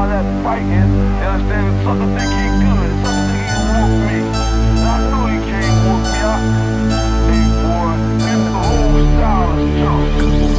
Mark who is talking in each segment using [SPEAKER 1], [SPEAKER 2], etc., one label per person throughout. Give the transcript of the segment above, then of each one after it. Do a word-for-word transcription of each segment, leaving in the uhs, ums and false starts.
[SPEAKER 1] that fighting, you understand? The sucker think he good, the sucker think he can whoop me. And I know he can't whoop me. I, hey boy, and the whole style is junk.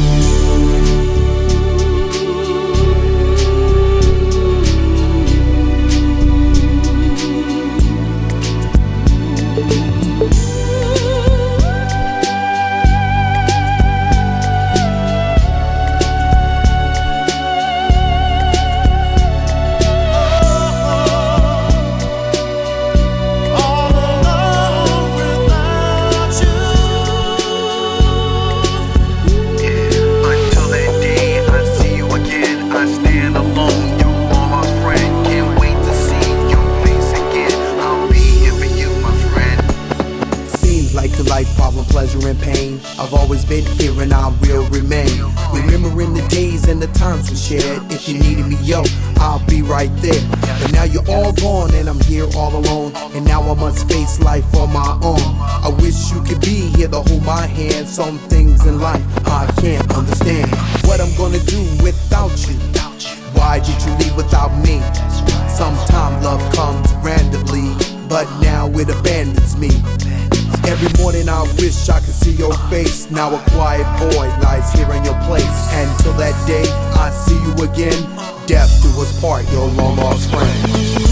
[SPEAKER 2] Life, problem, pleasure, and pain. I've always been here and I will remain. Remembering the days and the times we shared. If you needed me, yo, I'll be right there. But now you're all gone and I'm here all alone. And now I must face life on my own. I wish you could be here to hold my hand. Some things in life I can't understand. What I'm gonna do without you? Why did you leave without me? Sometimes love comes randomly, but now it abandons me. Every morning I wish I could see your face. Now a quiet void lies here in your place. And till that day I see you again, death do us part, your long lost friend.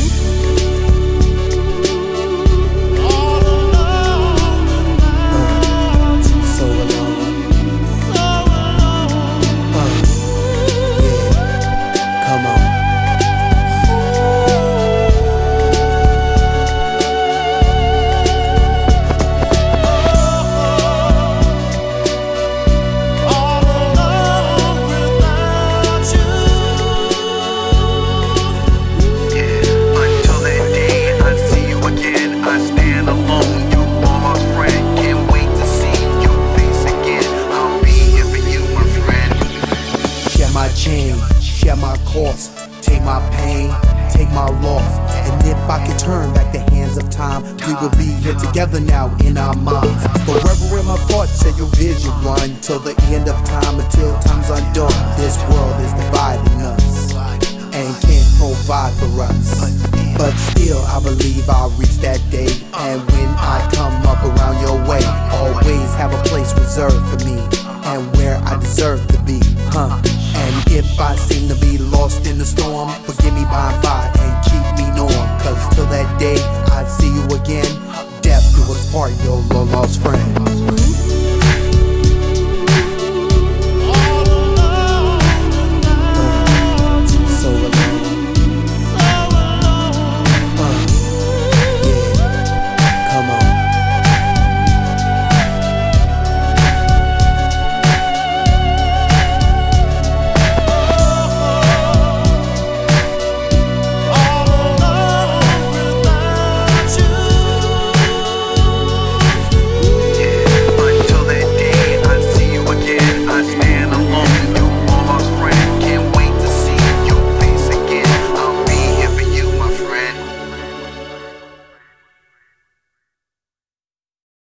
[SPEAKER 2] Share my course, take my pain, take my loss. And if I could turn back the hands of time, we will be here together now in our minds. Forever in my thoughts, share your vision run till the end of time, until time's undone. This world is dividing us and can't provide for us. But still I believe I'll reach that day. And when I come up around your way, always have a place reserved for me, and where I deserve to be, huh? And if I seem to be lost in the storm, forgive me by and by and keep me norm. Cause till that day I see you again, death do us part, your long lost friend.